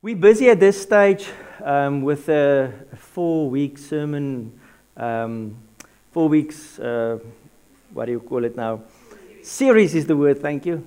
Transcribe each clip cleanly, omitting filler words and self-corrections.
We're busy at this stage with a 4-week sermon, 4 weeks, what do you call it now? Series is the word, thank you.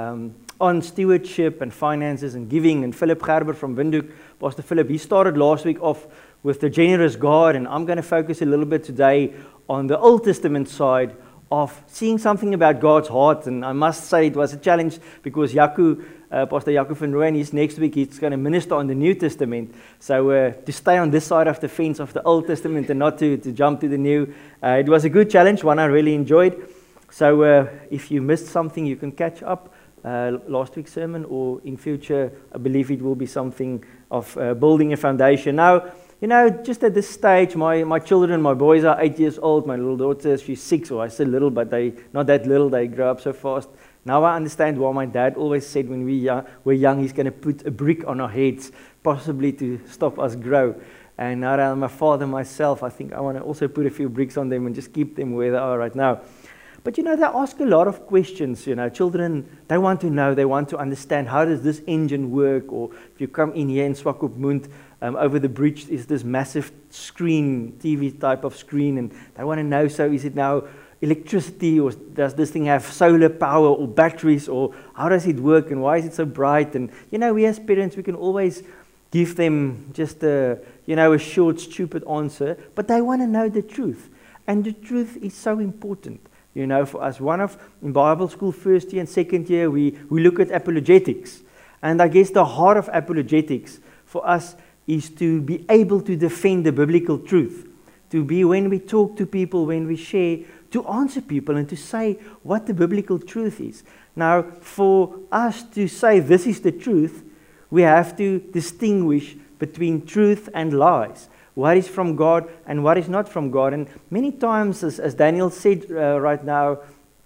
On stewardship and finances and giving. And Philip Gerber from Windhoek, Pastor Philip, he started last week off with the generous God, and I'm going to focus a little bit today on the Old Testament side of seeing something about God's heart. And I must say it was a challenge because Pastor Jaco van Rooyen, he's next week, he's going to minister on the New Testament. So to stay on this side of the fence of the Old Testament and not to jump to the New, it was a good challenge, one I really enjoyed. So if you missed something, you can catch up last week's sermon, or in future, I believe it will be something of building a foundation. Now, you know, just at this stage, my children, my boys are 8 years old. My little daughter, she's 6, or I say little, but they not that little. They grow up so fast. Now I understand why my dad always said when we were young, he's going to put a brick on our heads, possibly to stop us grow. And now that I'm a father myself, I think I want to also put a few bricks on them and just keep them where they are right now. But you know, they ask a lot of questions. You know, children, they want to know, they want to understand, how does this engine work? Or if you come in here in Swakopmund, over the bridge is this massive screen, TV type of screen, and they want to know, so is it now electricity, or does this thing have solar power or batteries, or how does it work, and why is it so bright? And you know, we as parents, we can always give them just a short, stupid answer, but they want to know the truth, and the truth is so important. You know, for us, in Bible school, first year and second year, we look at apologetics, and I guess the heart of apologetics for us is to be able to defend the biblical truth, to be, when we talk to people, when we share, to answer people and to say what the biblical truth is. Now, for us to say this is the truth, we have to distinguish between truth and lies. What is from God and what is not from God. And many times, as Daniel said right now,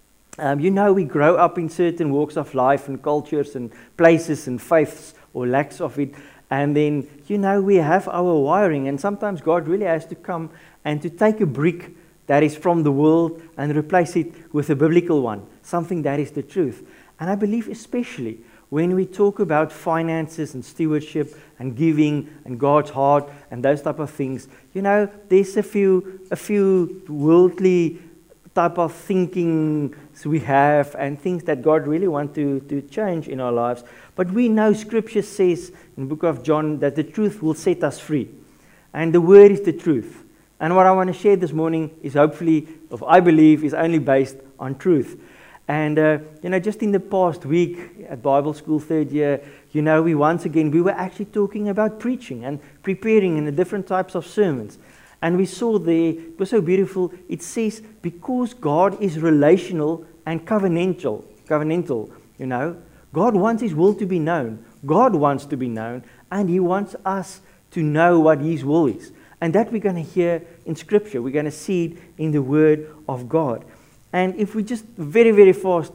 you know, we grow up in certain walks of life and cultures and places and faiths or lacks of it. And then, you know, we have our wiring, and sometimes God really has to come and to take a brick that is from the world and replace it with a biblical one, something that is the truth. And I believe especially when we talk about finances and stewardship and giving and God's heart and those type of things, you know, there's a few worldly type of thinking we have and things that God really wants to change in our lives. But we know Scripture says in the book of John that the truth will set us free. And the word is the truth. And what I want to share this morning is hopefully, or I believe, is only based on truth. And, you know, just in the past week at Bible school, third year, you know, we were actually talking about preaching and preparing in the different types of sermons. And we saw there, it was so beautiful, it says, because God is relational and covenantal, you know, God wants His will to be known. God wants to be known, and He wants us to know what His will is. And that we're going to hear in Scripture. We're going to see it in the Word of God. And if we just very, very fast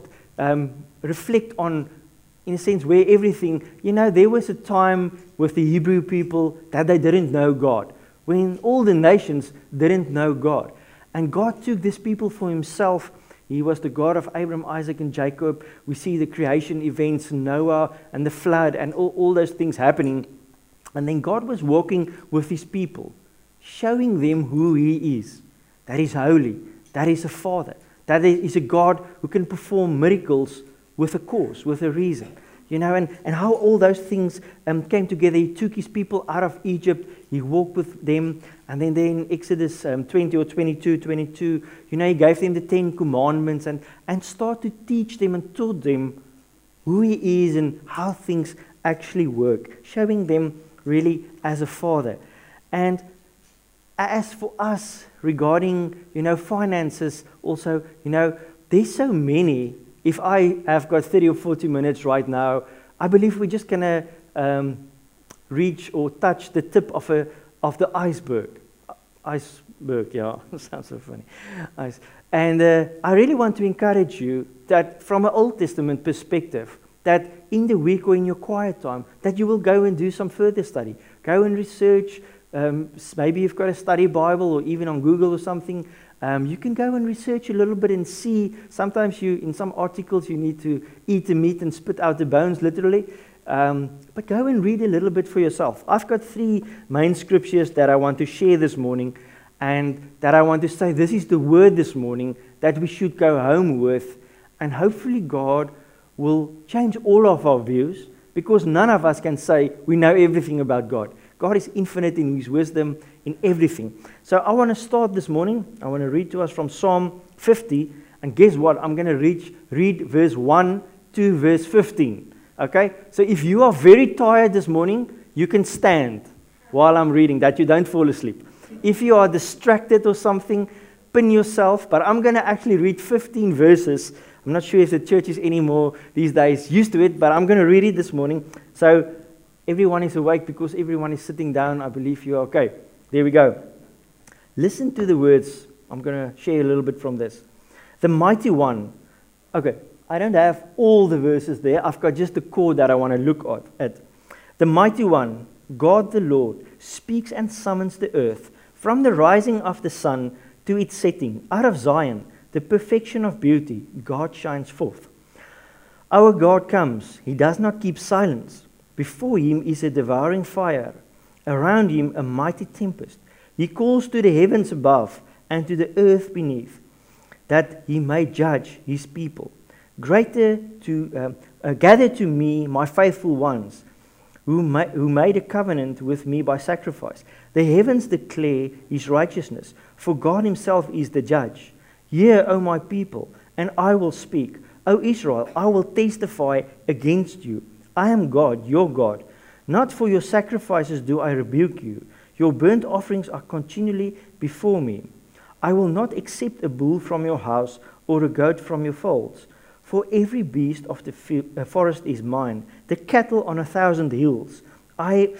reflect on, in a sense, where everything, you know, there was a time with the Hebrew people that they didn't know God, when all the nations didn't know God. And God took these people for Himself. He was the God of Abraham, Isaac, and Jacob. We see the creation events, Noah, and the flood, and all those things happening. And then God was walking with His people, showing them who He is. That He's holy. That He's a Father. That He's a God who can perform miracles with a cause, with a reason. You know, and how all those things came together. He took His people out of Egypt. He walked with them. And then in Exodus 20 or 22, you know, He gave them the 10 commandments and started to teach them and taught them who He is and how things actually work, showing them really as a Father. And as for us regarding, you know, finances also, you know, there's so many. If I have got 30 or 40 minutes right now, I believe we're just going to reach or touch the tip of the iceberg. Iceberg, yeah, sounds so funny. And I really want to encourage you that from an Old Testament perspective, that in the week or in your quiet time, that you will go and do some further study. Go and research. Maybe you've got a study Bible, or even on Google or something. You can go and research a little bit and see. Sometimes in some articles, you need to eat the meat and spit out the bones, literally. But go and read a little bit for yourself. I've got 3 main scriptures that I want to share this morning, and that I want to say this is the word this morning that we should go home with, and hopefully God will change all of our views, because none of us can say we know everything about God. God is infinite in His wisdom in everything. So I want to start this morning. I want to read to us from Psalm 50, and guess what? I'm going to read verse 1 to verse 15. Okay? So if you are very tired this morning, you can stand while I'm reading, that you don't fall asleep. If you are distracted or something, pin yourself. But I'm going to actually read 15 verses. I'm not sure if the church is anymore these days used to it, but I'm going to read it this morning. So everyone is awake because everyone is sitting down. I believe you're okay. There we go. Listen to the words. I'm going to share a little bit from this. The mighty one. Okay, I don't have all the verses there. I've got just the core that I want to look at. The mighty one, God the Lord, speaks and summons the earth from the rising of the sun to its setting. Out of Zion, the perfection of beauty, God shines forth. Our God comes. He does not keep silence. Before Him is a devouring fire. Around Him a mighty tempest. He calls to the heavens above and to the earth beneath, that He may judge His people. Gather to me my faithful ones, who made a covenant with me by sacrifice. The heavens declare His righteousness, for God Himself is the judge. Hear, O my people, and I will speak. O Israel, I will testify against you. I am God, your God. Not for your sacrifices do I rebuke you. Your burnt offerings are continually before me. I will not accept a bull from your house or a goat from your folds. For every beast of the forest is mine, the cattle on 1,000 hills. I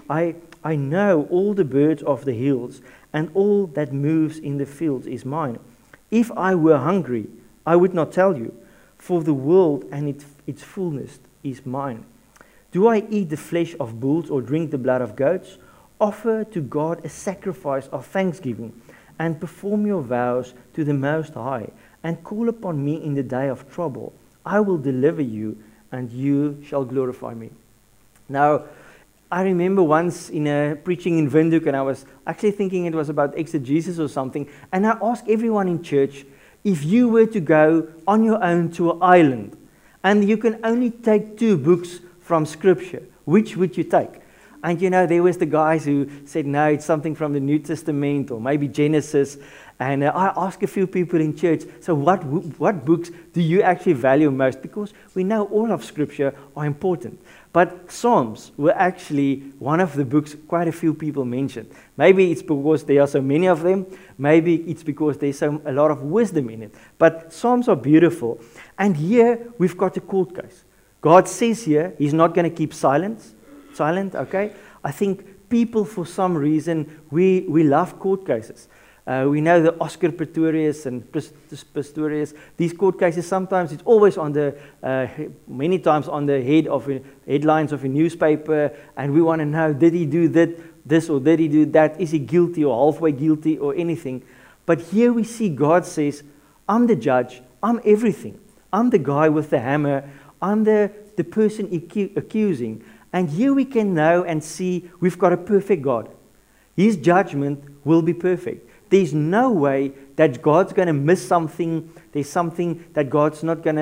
know all the birds of the hills, and all that moves in the fields is mine. If I were hungry, I would not tell you, for the world and its fullness is mine. Do I eat the flesh of bulls or drink the blood of goats? Offer to God a sacrifice of thanksgiving, and perform your vows to the Most High, and call upon me in the day of trouble. I will deliver you, and you shall glorify me. Now, I remember once in a preaching in Windhoek, and I was actually thinking it was about exegesis or something, and I asked everyone in church, if you were to go on your own to an island, and you can only take 2 books from Scripture, which would you take? And there was the guys who said, no, it's something from the New Testament, or maybe Genesis. And I asked a few people in church, so what books do you actually value most? Because we know all of Scripture are important. But Psalms were actually one of the books quite a few people mentioned. Maybe it's because there are so many of them. Maybe it's because there's a lot of wisdom in it. But Psalms are beautiful. And here we've got a court case. God says here He's not going to keep silent, okay? I think people, for some reason, we love court cases. We know the Oscar Pistorius and Pistorius. These court cases, sometimes it's always on the, many times on the headlines of a newspaper, and we want to know, did he do this or did he do that? Is he guilty or halfway guilty or anything? But here we see God says, I'm the judge, I'm everything. I'm the guy with the hammer, I'm the person accusing. And here we can know and see we've got a perfect God. His judgment will be perfect. There's no way that God's going to miss something. There's something that God's not going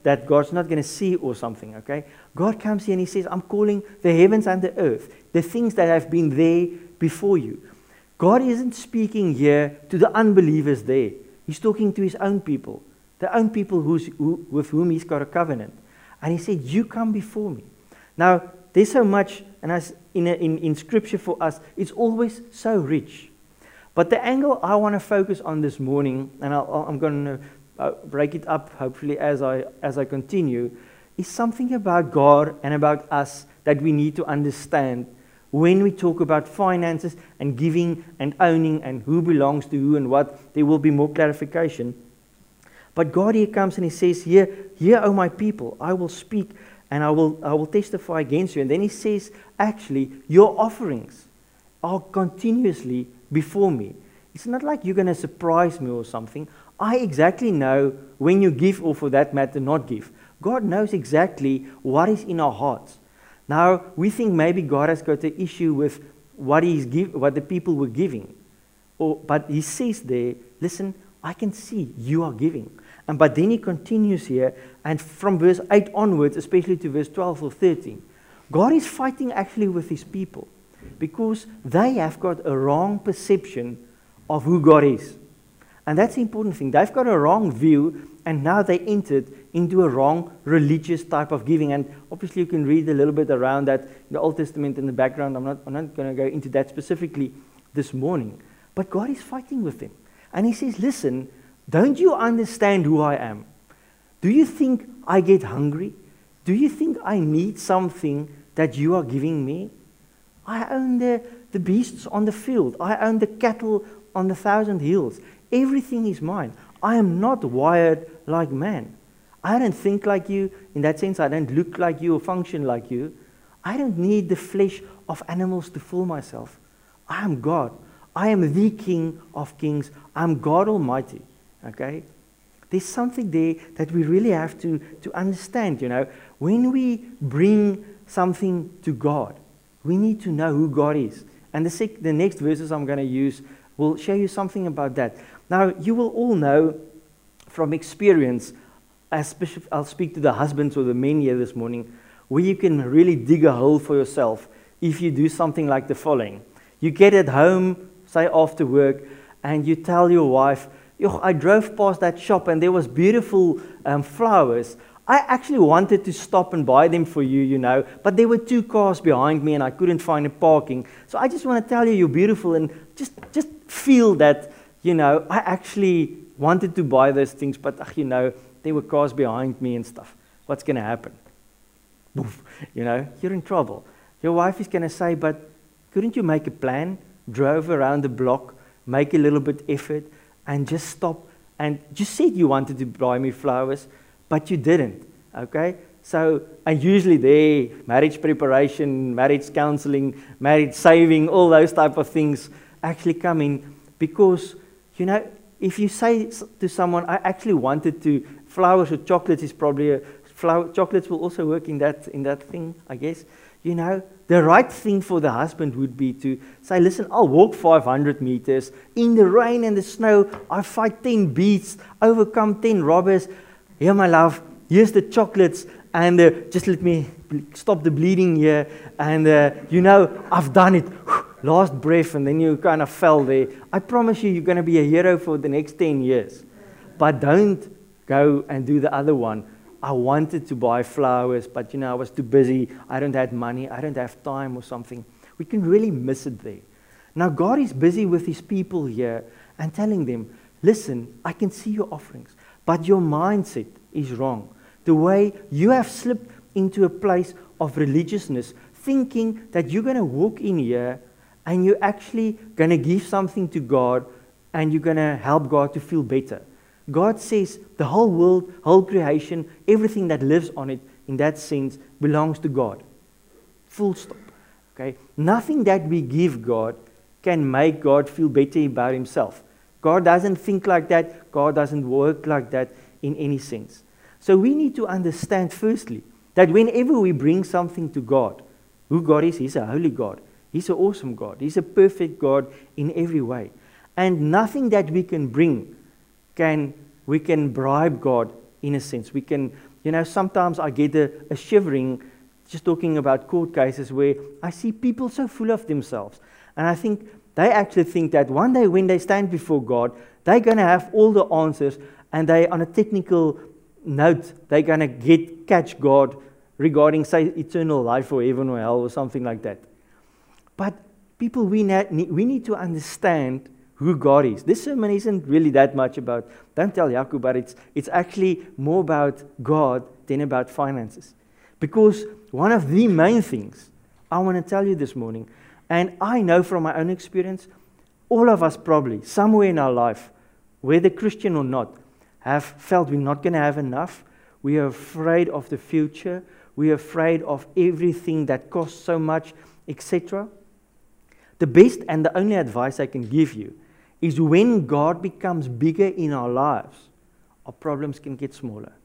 to see or something, okay? God comes here and He says, I'm calling the heavens and the earth, the things that have been there before you. God isn't speaking here to the unbelievers there. He's talking to His own people, the own people with whom He's got a covenant. And He said, you come before me. Now, there's so much, and as in Scripture for us, it's always so rich. But the angle I want to focus on this morning, and I'm going to break it up hopefully as I continue, is something about God and about us that we need to understand when we talk about finances and giving and owning and who belongs to who and what. There will be more clarification. But God here comes and He says, Hear, O my people, I will speak and I will testify against you. And then He says, actually, your offerings are continuously before me. It's not like you're going to surprise me or something. I exactly know when you give, or for that matter, not give. God knows exactly what is in our hearts. Now, we think maybe God has got an issue with what the people were giving. But he says there, listen, I can see you are giving. But then he continues here, and from verse 8 onwards, especially to verse 12 or 13, God is fighting actually with his people because they have got a wrong perception of who God is. And that's the important thing. They've got a wrong view, and now they entered into a wrong religious type of giving. And obviously you can read a little bit around that in the Old Testament in the background. I'm not going to go into that specifically this morning. But God is fighting with them. And he says, listen, don't you understand who I am? Do you think I get hungry? Do you think I need something that you are giving me? I own the beasts on the field. I own the cattle on the 1,000 hills. Everything is mine. I am not wired like man. I don't think like you. In that sense, I don't look like you or function like you. I don't need the flesh of animals to fool myself. I am God. I am the King of kings. I'm God Almighty. Okay? There's something there that we really have to understand, When we bring something to God, we need to know who God is. And the next verses I'm going to use will show you something about that. Now, you will all know from experience, I'll speak to the husbands or the men here this morning, where you can really dig a hole for yourself if you do something like the following. You get at home, say after work, and you tell your wife, I drove past that shop and there was beautiful flowers. I actually wanted to stop and buy them for you, but there were 2 cars behind me and I couldn't find a parking. So I just want to tell you you're beautiful and just feel that, I actually wanted to buy those things, but there were cars behind me and stuff. What's going to happen? Boof, you're in trouble. Your wife is going to say, but couldn't you make a plan? Drove around the block, make a little bit effort, and just stop. And you said you wanted to buy me flowers, but you didn't, okay? So, and usually there, marriage preparation, marriage counseling, marriage saving, all those type of things actually come in because, if you say to someone, I actually wanted to, flowers or chocolates is probably chocolates will also work in that thing, I guess. The right thing for the husband would be to say, listen, I'll walk 500 meters in the rain and the snow. I fight 10 beasts, overcome 10 robbers. Here, my love, here's the chocolates, and just let me stop the bleeding here. And, I've done it. Last breath, and then you kind of fell there. I promise you're going to be a hero for the next 10 years. But don't go and do the other one. I wanted to buy flowers, but I was too busy. I don't have money. I don't have time or something. We can really miss it there. Now, God is busy with his people here and telling them, listen, I can see your offerings, but your mindset is wrong. The way you have slipped into a place of religiousness, thinking that you're going to walk in here and you're actually going to give something to God and you're going to help God to feel better. God says the whole world, whole creation, everything that lives on it, in that sense, belongs to God. Full stop. Okay? Nothing that we give God can make God feel better about himself. God doesn't think like that. God doesn't work like that in any sense. So we need to understand, firstly, that whenever we bring something to God, who God is, he's a holy God. He's an awesome God. He's a perfect God in every way. And nothing that we can bring we can bribe God in a sense. We can, sometimes I get a shivering just talking about court cases where I see people so full of themselves. And I think they actually think that one day when they stand before God, they're going to have all the answers, and they, on a technical note, they're going to catch God regarding, say, eternal life or heaven or hell or something like that. But people, we need to understand who God is. This sermon isn't really that much about, don't tell Yaku, but it's actually more about God than about finances. Because one of the main things I want to tell you this morning, and I know from my own experience, all of us probably, somewhere in our life, whether Christian or not, have felt we're not going to have enough. We are afraid of the future. We are afraid of everything that costs so much, etc. The best and the only advice I can give you is when God becomes bigger in our lives, our problems can get smaller.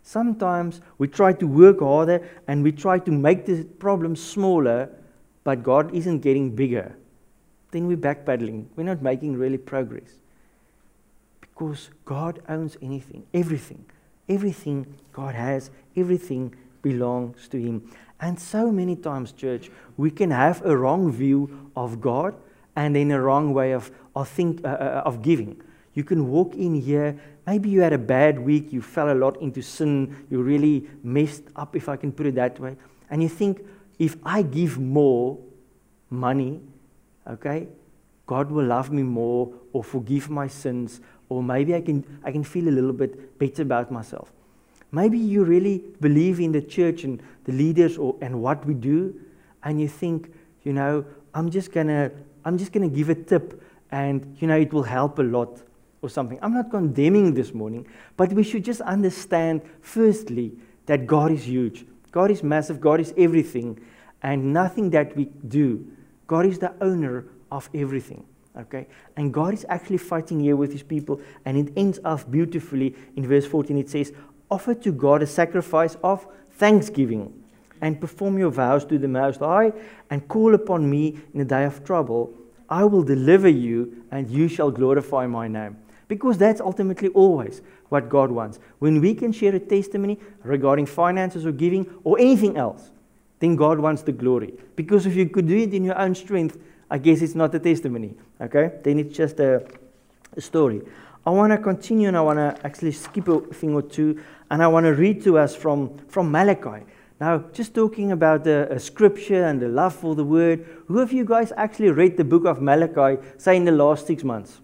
Sometimes we try to work harder and we try to make the problem smaller, but God isn't getting bigger. Then we're backpedaling. We're not making really progress. Because God owns anything, everything. Everything God has, everything belongs to Him. And so many times, church, we can have a wrong view of God and then a wrong way of giving. You can walk in here, maybe you had a bad week, you fell a lot into sin, you really messed up, if I can put it that way, and you think, if I give more money, okay, God will love me more or forgive my sins, or maybe I can feel a little bit better about myself. Maybe you really believe in the church and the leaders and what we do, and you think, I'm just gonna give a tip, and it will help a lot or something. I'm not condemning this morning, but we should just understand, firstly, that God is huge. God is massive. God is everything, and nothing that we do. God is the owner of everything. Okay, and God is actually fighting here with His people, and it ends off beautifully in verse 14. It says, "Offer to God a sacrifice of thanksgiving, and perform your vows to the Most High, and call upon me in the day of trouble. I will deliver you, and you shall glorify my name." Because that's ultimately always what God wants. When we can share a testimony regarding finances or giving or anything else, then God wants the glory. Because if you could do it in your own strength, I guess it's not a testimony. Okay? Then it's just a story. I want to continue, and I want to actually skip a thing or two, and I want to read to us from Malachi. Now, just talking about the scripture and the love for the word, who of you guys actually read the book of Malachi, say in the last 6 months?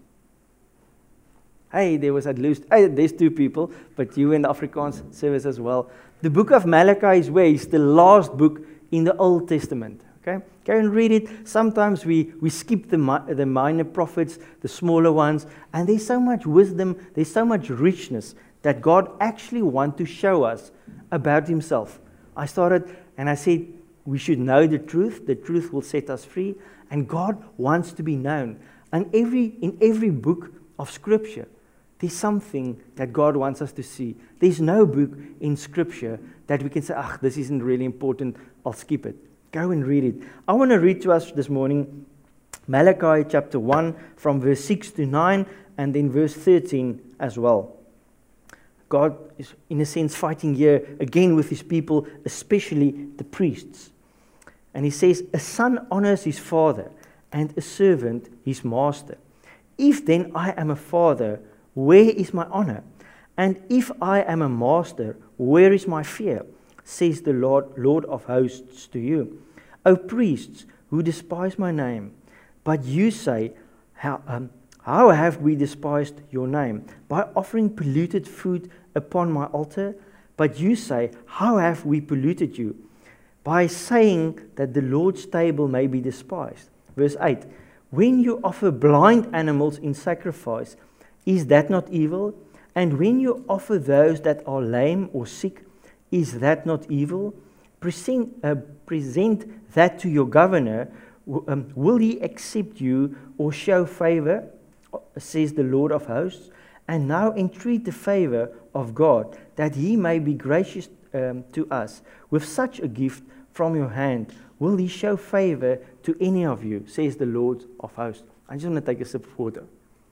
Hey, there was at least, there's 2 people, but you in the Afrikaans service as well. The book of Malachi is where it's the last book in the Old Testament. Okay, go and read it. Sometimes we skip the minor prophets, the smaller ones, and there's so much wisdom, there's so much richness that God actually wants to show us about Himself. I started and I said we should know the truth will set us free, and God wants to be known. And in every book of Scripture, there's something that God wants us to see. There's no book in Scripture that we can say, this isn't really important, I'll skip it. Go and read it. I want to read to us this morning Malachi chapter 1 from verse 6 to 9 and then verse 13 as well. God is, in a sense, fighting here again with His people, especially the priests. And He says, "A son honors his father, and a servant his master. If then I am a father, where is my honor? And if I am a master, where is my fear? Says the Lord of hosts to you. O priests who despise my name, but you say, how have we despised your name? By offering polluted food upon my altar. But you say, how have we polluted you? By saying that the Lord's table may be despised. Verse 8, when you offer blind animals in sacrifice, is that not evil? And when you offer those that are lame or sick, is that not evil? Present that to your governor. Will he accept you or show favor? Says the Lord of hosts. And now entreat the favor of God, that He may be gracious to us. With such a gift from your hand, will He show favor to any of you? Says the Lord of hosts. I just want to take a sip of water.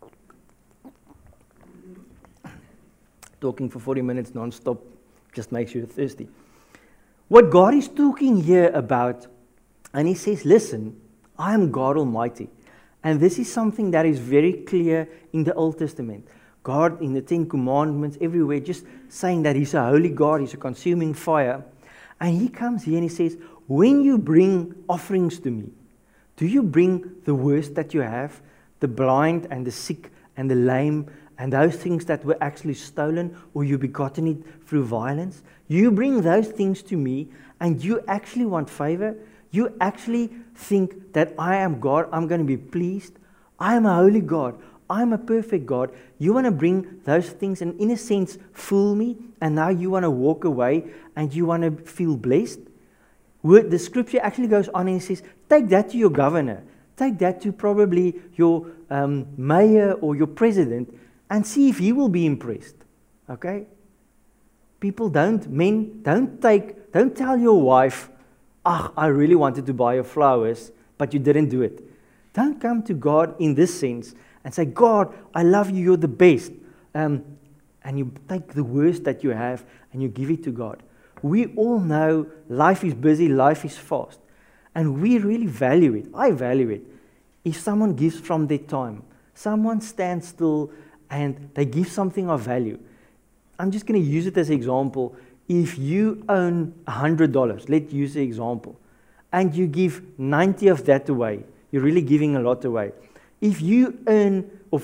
Talking for 40 minutes non-stop just makes you thirsty. What God is talking here about, and He says, listen, I am God Almighty. And this is something that is very clear in the Old Testament. God in the 10 Commandments, everywhere, just saying that He's a holy God, He's a consuming fire. And He comes here and He says, when you bring offerings to me, do you bring the worst that you have, the blind and the sick and the lame, and those things that were actually stolen or you begotten it through violence? You bring those things to me and you actually want favor? You actually think that I am God, I'm going to be pleased? I am a holy God. I'm a perfect God. You want to bring those things and in a sense fool me, and now you want to walk away and you want to feel blessed? The scripture actually goes on and it says, take that to your governor. Take that to probably your mayor or your president and see if he will be impressed. Okay? Men, don't tell your wife, I really wanted to buy you flowers, but you didn't do it. Don't come to God in this sense and say, God, I love you, you're the best. And you take the worst that you have and you give it to God. We all know life is busy, life is fast. And we really value it. I value it. If someone gives from their time, someone stands still and they give something of value. I'm just going to use it as an example. If you own $100, let's use the example, and you give 90 of that away, you're really giving a lot away. If you own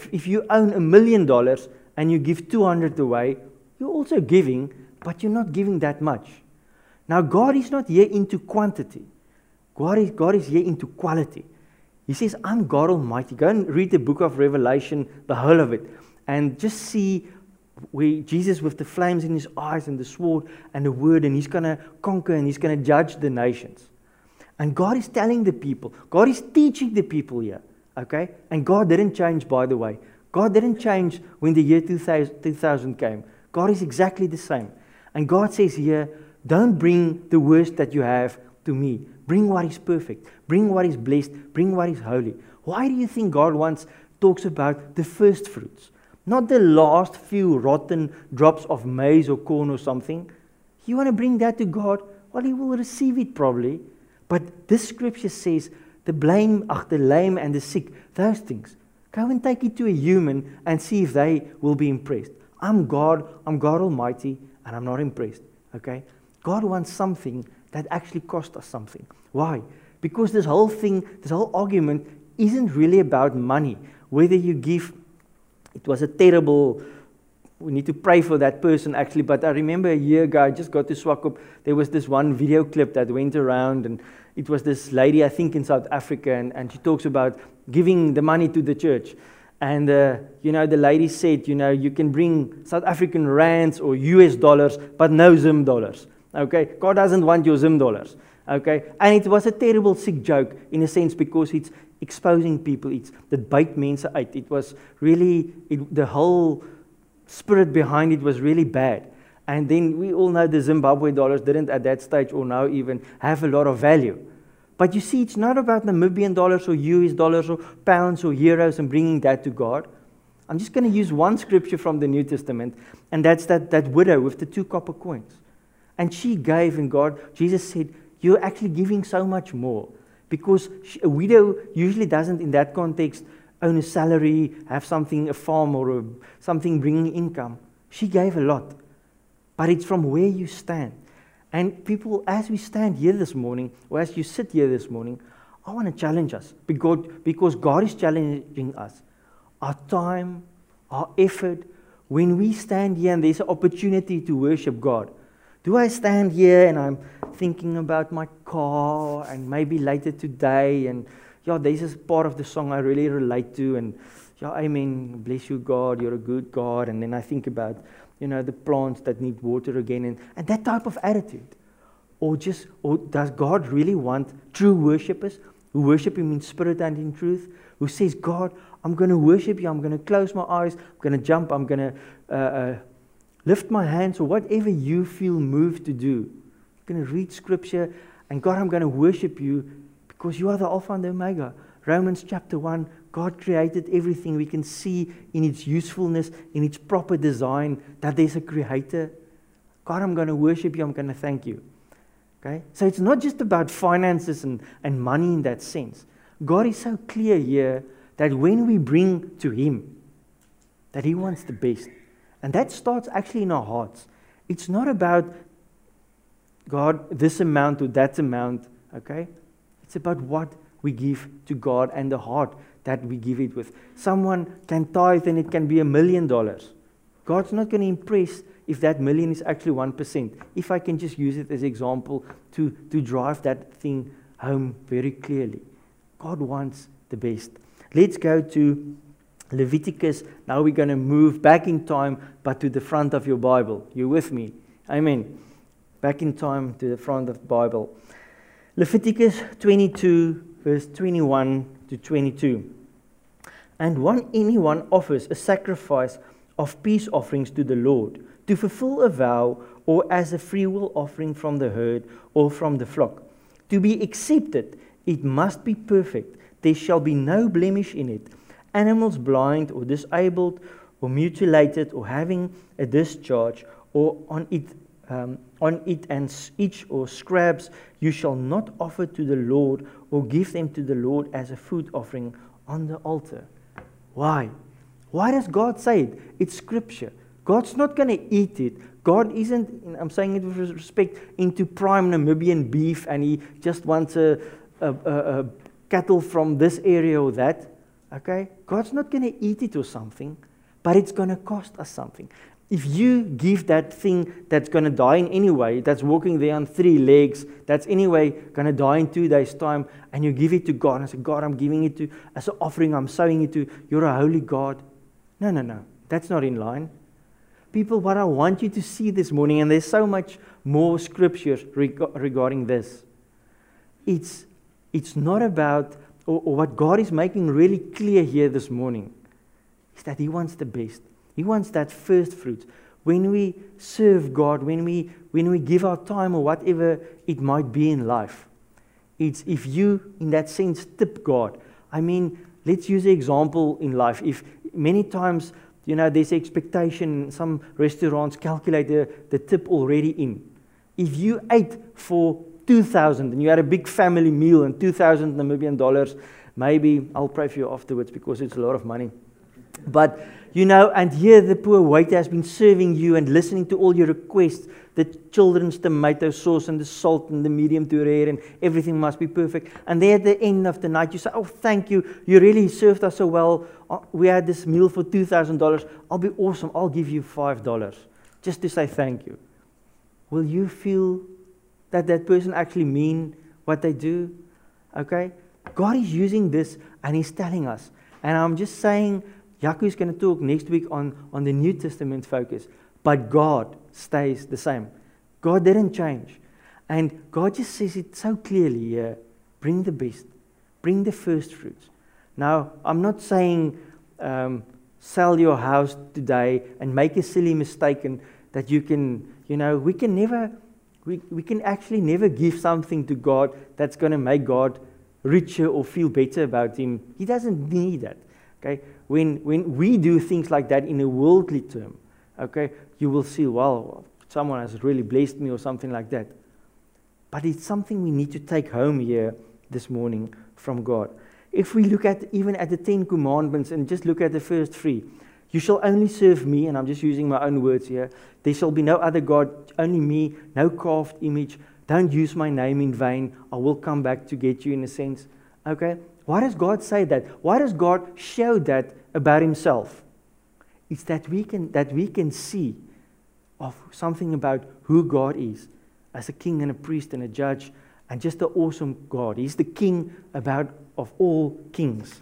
$1 million and you give 200 away, you're also giving, but you're not giving that much. Now, God is not here into quantity. God is here into quality. He says, I'm God Almighty. Go and read the book of Revelation, the whole of it, and just see where Jesus with the flames in his eyes and the sword and the word, and he's going to conquer and he's going to judge the nations. And God is telling the people, God is teaching the people here, okay? And God didn't change, by the way. God didn't change when the year 2000 came. God is exactly the same. And God says here, don't bring the worst that you have to me. Bring what is perfect. Bring what is blessed. Bring what is holy. Why do you think God talks about the first fruits? Not the last few rotten drops of maize or corn or something. You want to bring that to God? Well, He will receive it probably. But this scripture says, the lame and the sick, those things. Go and take it to a human and see if they will be impressed. I'm God Almighty, and I'm not impressed. Okay? God wants something that actually cost us something. Why? Because this whole argument isn't really about money. Whether you give, it was a terrible, we need to pray for that person actually, but I remember a year ago, I just got to Swakop, there was this one video clip that went around, and it was this lady, I think in South Africa, and she talks about giving the money to the church. And, the lady said, you can bring South African rands or US dollars, but no Zim dollars. Okay? God doesn't want your Zim dollars. Okay? And it was a terrible sick joke in a sense because it's exposing people. It's the bait mense uit. It was really, the whole spirit behind it was really bad. And then we all know the Zimbabwe dollars didn't at that stage or now even have a lot of value. But you see, it's not about Namibian dollars or US dollars or pounds or euros and bringing that to God. I'm just going to use one scripture from the New Testament, and that's that widow with the 2 copper coins. And she gave, and Jesus said, you're actually giving so much more. Because a widow usually doesn't, in that context, own a salary, have something, a farm or something bringing income. She gave a lot. But it's from where you stand. And people, as we stand here this morning, or as you sit here this morning, I want to challenge us. Because God is challenging us. Our time, our effort, when we stand here and there's an opportunity to worship God. Do I stand here and I'm thinking about my car and maybe later today and this is part of the song I really relate to and amen, bless you God, you're a good God, and then I think about the plants that need water again and that type of attitude. Or does God really want true worshippers who worship Him in spirit and in truth, who says, God, I'm going to worship you, I'm going to close my eyes, I'm going to jump, I'm going to lift my hands, or whatever you feel moved to do. I'm going to read scripture, and God, I'm going to worship you because you are the Alpha and the Omega. Romans chapter 1, God created everything. We can see in its usefulness, in its proper design, that there's a creator. God, I'm going to worship you, I'm going to thank you. Okay? So it's not just about finances and money in that sense. God is so clear here that when we bring to Him, that He wants the best. And that starts actually in our hearts. It's not about, God, this amount or that amount, okay? It's about what we give to God and the heart that we give it with. Someone can tithe and it can be $1 million. God's not going to impress if that million is actually 1%. If I can just use it as an example to drive that thing home very clearly. God wants the best. Let's go to Leviticus. Now we're going to move back in time, but to the front of your Bible. You with me? Amen. Back in time to the front of the Bible. Leviticus 22, verse 21 to 22. And anyone offers a sacrifice of peace offerings to the Lord, to fulfill a vow or as a freewill offering from the herd or from the flock. To be accepted, it must be perfect. There shall be no blemish in it. Animals blind or disabled or mutilated or having a discharge or on it and itch or scabs, you shall not offer to the Lord or give them to the Lord as a food offering on the altar. Why? Why does God say it? It's scripture. God's not going to eat it. God isn't, I'm saying it with respect, into prime Namibian beef and he just wants a cattle from this area or that. Okay? God's not going to eat it or something, but it's going to cost us something. If you give that thing that's going to die in any way, that's walking there on 3 legs, that's anyway going to die in 2 days' time, and you give it to God and say, God, I'm giving it to as an offering, I'm sowing it to, you're a holy God. No. That's not in line. People, what I want you to see this morning, and there's so much more scriptures regarding this, it's not about, or what God is making really clear here this morning, is that He wants the best. He wants that first fruit. When we serve God, when we give our time or whatever it might be in life, it's if you, in that sense, tip God. I mean, let's use an example in life. If many times, there's expectation, some restaurants calculate the tip already in. If you ate for 2,000 and you had a big family meal and 2,000 Namibian dollars, maybe I'll pray for you afterwards because it's a lot of money. But, and here the poor waiter has been serving you and listening to all your requests, the children's tomato sauce and the salt and the medium to rare and everything must be perfect. And there at the end of the night you say, oh, thank you, you really served us so well. We had this meal for $2,000. I'll be awesome, I'll give you $5 just to say thank you. Will you feel that that person actually mean what they do? Okay? God is using this and He's telling us. And I'm just saying, Jaco is going to talk next week on the New Testament focus. But God stays the same. God didn't change. And God just says it so clearly here. Bring the best. Bring the first fruits. Now, I'm not saying sell your house today and make a silly mistake and that you can, we can actually never give something to God that's going to make God richer or feel better about Him. He doesn't need that. Okay? When we do things like that in a worldly term, okay, you will see, well, someone has really blessed me or something like that. But it's something we need to take home here this morning from God. If we look at even at the 10 commandments and just look at the first 3, you shall only serve me, and I'm just using my own words here. There shall be no other God, only me, no carved image. Don't use my name in vain. I will come back to get you in a sense. Okay? Why does God say that? Why does God show that about Himself? It's that we can see of something about who God is as a king and a priest and a judge and just an awesome God. He's the king of all kings.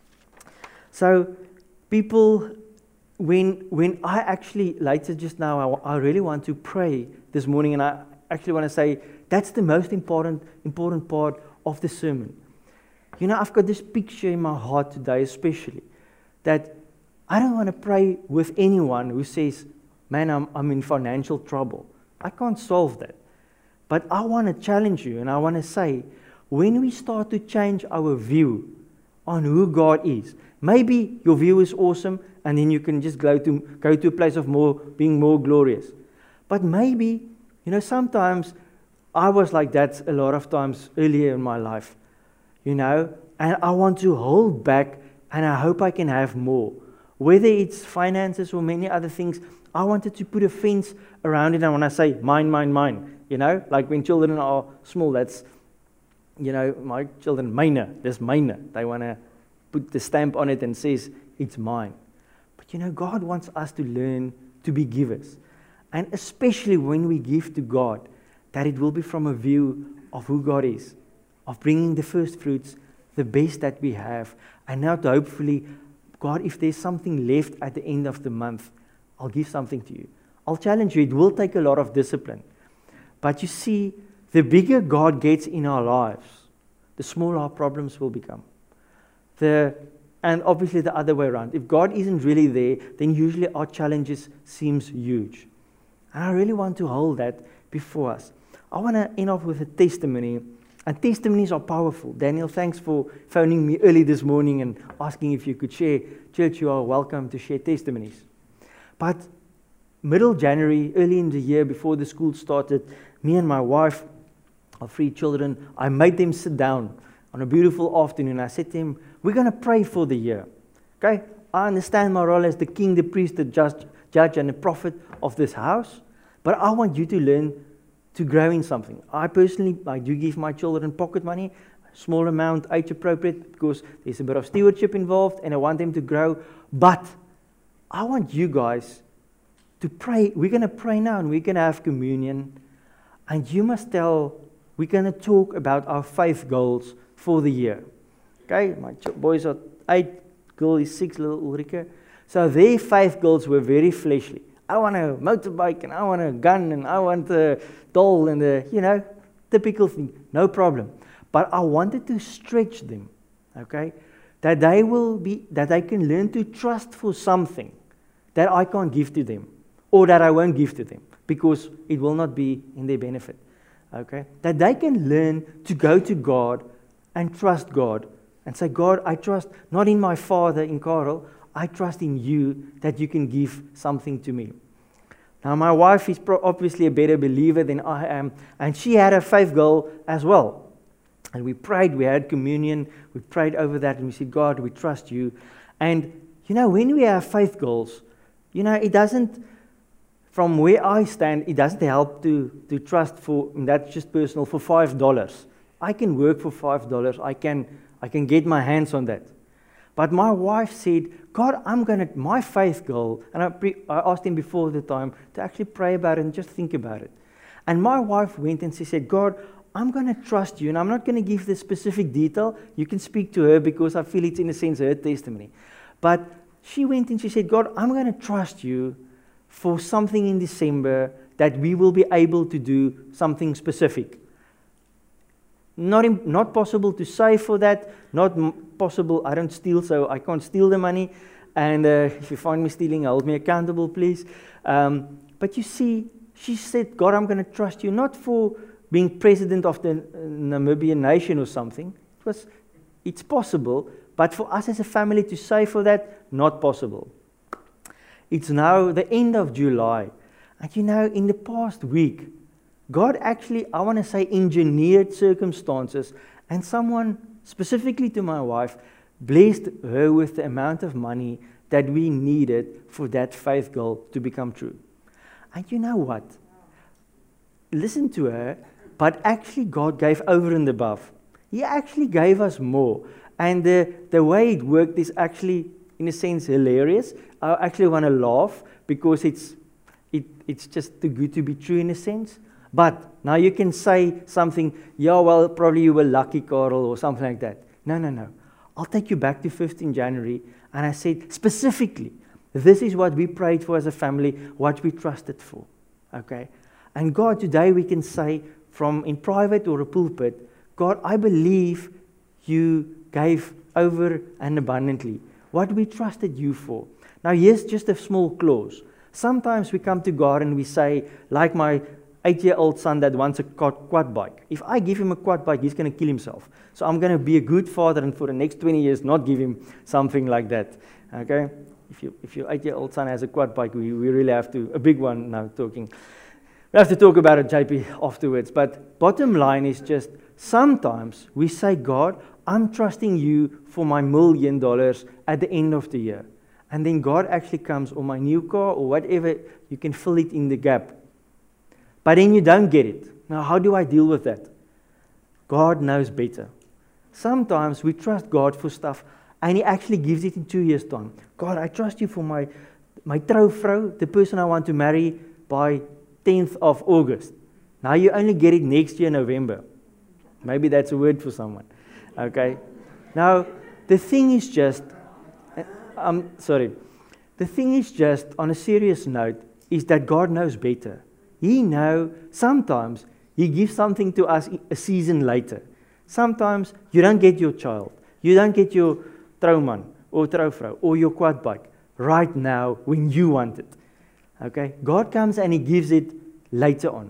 So people, when I actually later just now, I really want to pray this morning, and I actually want to say that's the most important part of the sermon. I've got this picture in my heart today especially, that I don't want to pray with anyone who says, man, I'm in financial trouble. I can't solve that. But I want to challenge you, and I want to say, when we start to change our view on who God is, maybe your view is awesome, and then you can just go to a place of being more glorious. But maybe, sometimes I was like that a lot of times earlier in my life. And I want to hold back, and I hope I can have more. Whether it's finances or many other things, I wanted to put a fence around it, and when I say mine, like when children are small, that's, my children, myne, that's myne. They want to put the stamp on it and says, it's mine. But God wants us to learn to be givers. And especially when we give to God, that it will be from a view of who God is, of bringing the first fruits, the best that we have, and now to hopefully, God, if there's something left at the end of the month, I'll give something to you. I'll challenge you, it will take a lot of discipline. But you see, the bigger God gets in our lives, the smaller our problems will become. And obviously the other way around. If God isn't really there, then usually our challenges seems huge. And I really want to hold that before us. I want to end off with a testimony. And testimonies are powerful. Daniel, thanks for phoning me early this morning and asking if you could share. Church, you are welcome to share testimonies. But middle January, early in the year before the school started, me and my wife, our 3 children, I made them sit down on a beautiful afternoon. I said to them, we're going to pray for the year. Okay? I understand my role as the king, the priest, the judge, and the prophet of this house. But I want you to learn to grow in something. I do give my children pocket money, small amount, age appropriate, because there's a bit of stewardship involved, and I want them to grow. But I want you guys to pray. We're going to pray now, and we're going to have communion. And you must we're going to talk about our faith goals for the year. Okay? My boys are 8, girl is 6, little Ulrike. So their faith goals were very fleshly. I want a motorbike, and I want a gun, and I want a doll, and typical thing. No problem. But I wanted to stretch them, okay? That they can learn to trust for something that I can't give to them, or that I won't give to them, because it will not be in their benefit, okay? That they can learn to go to God and trust God, and say, God, I trust not in my father, in Karel, I trust in you that you can give something to me. Now, my wife is obviously a better believer than I am, and she had a faith goal as well. And we prayed, we had communion, we prayed over that, and we said, God, we trust you. And, when we have faith goals, it doesn't, from where I stand, it doesn't help to trust for, and that's just personal, for $5. I can work for $5. I can get my hands on that. But my wife said, God, my faith goal, and I asked him before the time to actually pray about it and just think about it. And my wife went and she said, God, I'm going to trust you, and I'm not going to give the specific detail. You can speak to her because I feel it's in a sense her testimony. But she went and she said, God, I'm going to trust you for something in December that we will be able to do something specific. Not possible to save for that, not possible, I don't steal, so I can't steal the money, and if you find me stealing, hold me accountable, please. But you see, she said, God, I'm going to trust you, not for being president of the Namibian nation or something. It's possible, but for us as a family to save for that, not possible. It's now the end of July, and in the past week, God actually, I want to say, engineered circumstances, and someone, specifically to my wife, blessed her with the amount of money that we needed for that faith goal to become true. And you know what? Listen to her, but actually God gave over and above. He actually gave us more. And the way it worked is actually, in a sense, hilarious. I actually want to laugh because it's just too good to be true in a sense. But now you can say something, yeah, well, probably you were lucky, Karel, or something like that. No. I'll take you back to 15 January, and I said, specifically, this is what we prayed for as a family, what we trusted for, okay? And God, today we can say, from in private or a pulpit, God, I believe you gave over and abundantly what we trusted you for. Now, here's just a small clause. Sometimes we come to God and we say, like my 8-year-old son that wants a quad bike. If I give him a quad bike, he's going to kill himself. So I'm going to be a good father and for the next 20 years not give him something like that. Okay? If your 8-year-old son has a quad bike, we really have to, a big one now talking. We have to talk about it, JP, afterwards. But bottom line is just, sometimes we say, God, I'm trusting you for my $1 million at the end of the year. And then God actually comes, or my new car, or whatever, you can fill it in the gap. But then you don't get it. Now, how do I deal with that? God knows better. Sometimes we trust God for stuff, and He actually gives it in 2 years' time. God, I trust you for my trouvrou, the person I want to marry, by 10th of August. Now you only get it next year, November. Maybe that's a word for someone. Okay? Now, the thing is just, the thing is just, on a serious note, is that God knows better. He knows, sometimes He gives something to us a season later. Sometimes you don't get your child, you don't get your trouwman or trouvrou or your quad bike right now when you want it. Okay? God comes and He gives it later on.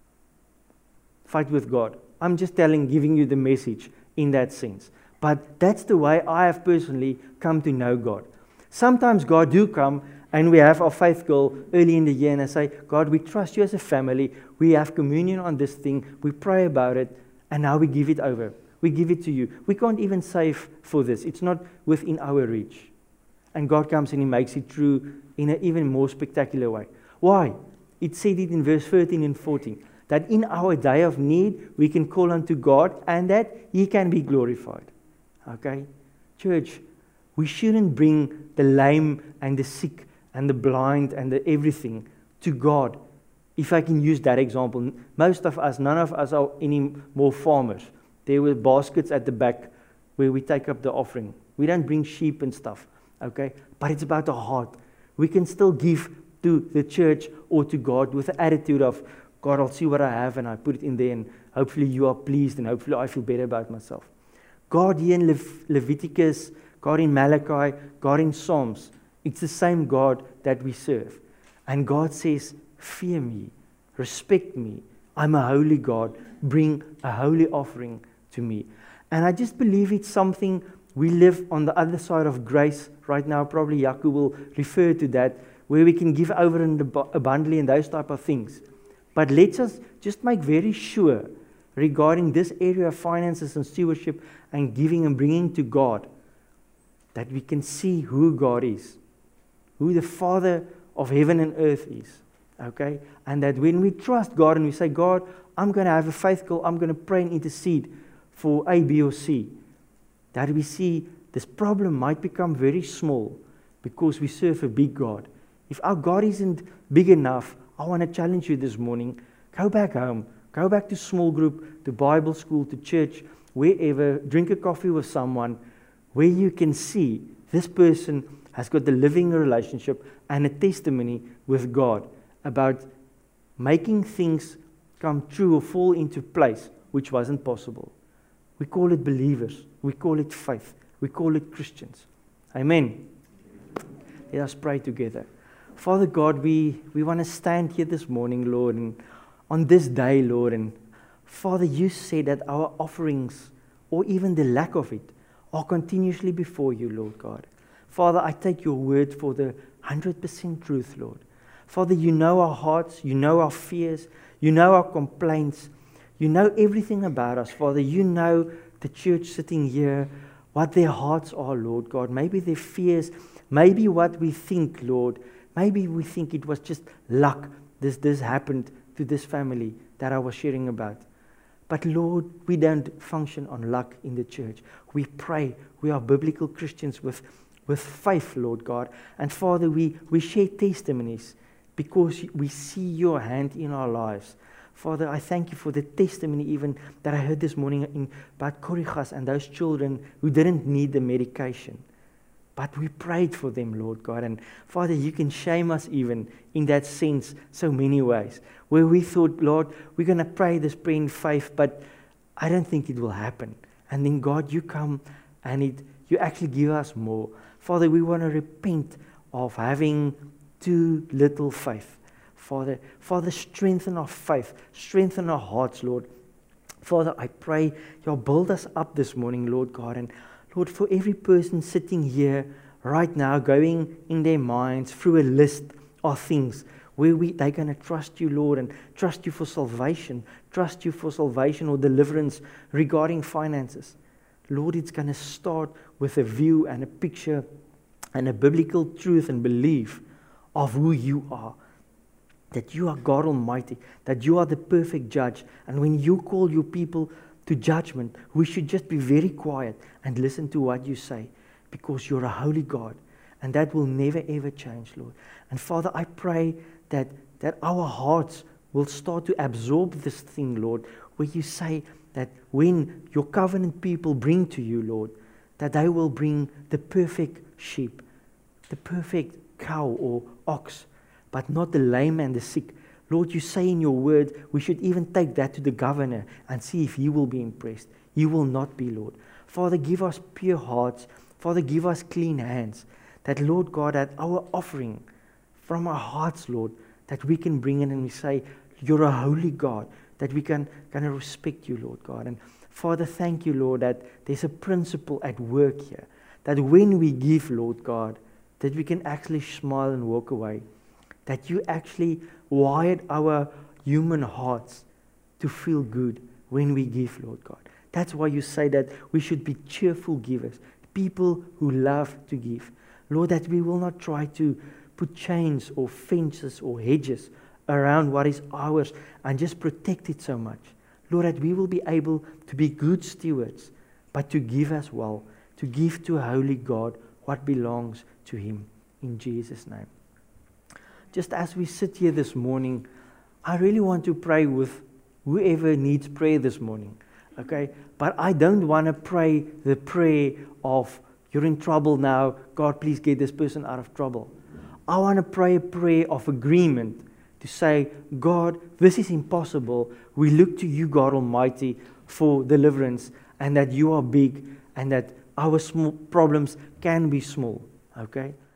Fight with God. I'm just giving you the message in that sense. But that's the way I have personally come to know God. Sometimes God do come and we have our faith goal early in the year and I say, God, we trust you as a family. We have communion on this thing. We pray about it and now we give it over. We give it to you. We can't even save for this. It's not within our reach. And God comes and He makes it true in an even more spectacular way. Why? It said it in verse 13 and 14. That in our day of need, we can call unto God and that He can be glorified. Okay? Church, we shouldn't bring the lame and the sick and the blind and the everything to God. If I can use that example, most of us, none of us are any more farmers. There were baskets at the back where we take up the offering. We don't bring sheep and stuff, okay? But it's about the heart. We can still give to the church or to God with the attitude of, God, I'll see what I have and I put it in there and hopefully you are pleased and hopefully I feel better about myself. God here in Leviticus, God in Malachi, God in Psalms, it's the same God that we serve. And God says, fear me, respect me. I'm a holy God. Bring a holy offering to me. And I just believe it's something we live on the other side of grace right now. Probably Yaku will refer to that, where we can give over abundantly and those type of things. But let's us just make very sure regarding this area of finances and stewardship and giving and bringing to God, that we can see who God is, who the Father of heaven and earth is. Okay? And that when we trust God and we say, God, I'm going to have a faith goal, I'm going to pray and intercede for A, B, or C, that we see this problem might become very small because we serve a big God. If our God isn't big enough, I want to challenge you this morning, go back home, go back to small group, to Bible school, to church, wherever, drink a coffee with someone, where you can see this person has got the living relationship and a testimony with God about making things come true or fall into place which wasn't possible. We call it believers. We call it faith. We call it Christians. Amen. Let us pray together. Father God, we want to stand here this morning, Lord, and on this day, Lord, and Father, you said that our offerings, or even the lack of it, are continuously before you, Lord God. Father, I take your word for the 100% truth, Lord. Father, you know our hearts, you know our fears, you know our complaints, you know everything about us, Father. You know the church sitting here, what their hearts are, Lord God. Maybe their fears, maybe what we think, Lord. Maybe we think it was just luck. This happened to this family that I was sharing about. But Lord, we don't function on luck in the church. We pray. We are biblical Christians with faith, Lord God. And Father, we share testimonies because we see your hand in our lives. Father, I thank you for the testimony even that I heard this morning about Korigas and those children who didn't need the medication. But we prayed for them, Lord God. And Father, you can shame us even in that sense so many ways. Where we thought, Lord, we're going to pray this prayer in faith, but I don't think it will happen. And then God, you come and you actually give us more. Father, we want to repent of having too little faith. Father, strengthen our faith, strengthen our hearts, Lord. Father, I pray you'll build us up this morning, Lord God. And Lord, for every person sitting here right now, going in their minds through a list of things where they're going to trust you, Lord, and trust you for salvation or deliverance regarding finances. Lord, it's going to start with a view and a picture and a biblical truth and belief of who you are. That you are God Almighty, that you are the perfect judge. And when you call your people to judgment, we should just be very quiet and listen to what you say, because you're a holy God, and that will never ever change, Lord. And Father, I pray that our hearts will start to absorb this thing, Lord, where you say that when your covenant people bring to you, Lord, that they will bring the perfect sheep, the perfect cow or ox, but not the lame and the sick. Lord, you say in your word, we should even take that to the governor and see if he will be impressed. He will not be, Lord. Father, give us pure hearts. Father, give us clean hands. That, Lord God, that our offering, from our hearts, Lord, that we can bring in and we say, you're a holy God, that we can kind of respect you, Lord God. And Father, thank you, Lord, that there's a principle at work here, that when we give, Lord God, that we can actually smile and walk away, that you actually wired our human hearts to feel good when we give, Lord God. That's why you say that we should be cheerful givers, people who love to give. Lord, that we will not try to put chains or fences or hedges around what is ours and just protect it so much. Lord, that we will be able to be good stewards, but to give as well, to give to a holy God what belongs to Him, in Jesus' name. Just as we sit here this morning, I really want to pray with whoever needs prayer this morning, okay? But I don't want to pray the prayer of, you're in trouble now, God, please get this person out of trouble. I want to pray a prayer of agreement to say, God, this is impossible. We look to you, God Almighty, for deliverance, and that you are big, and that our small problems can be small, okay?